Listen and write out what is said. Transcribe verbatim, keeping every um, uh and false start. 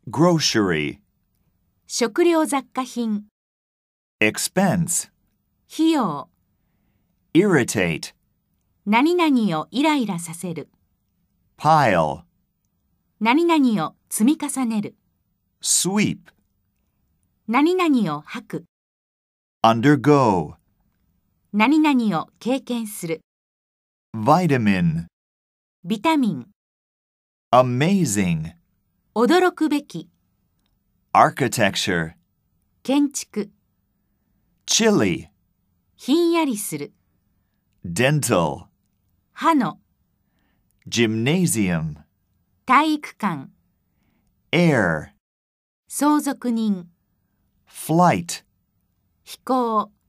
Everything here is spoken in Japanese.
grocery, 食料雑貨品、 expense, 費用、 irritate, 何々をイライラさせる、 pile, 何々を積み重ねる、 sweep, 何々を吐く、 undergo, 何々を経験する、 vitamin, ビタミン、 amazing, 驚くべき、 architecture, 建築、 chilly, ひんやりする、 dental, 歯の、 gymnasium, 体育館、 air, 相続人、 flight, 飛行。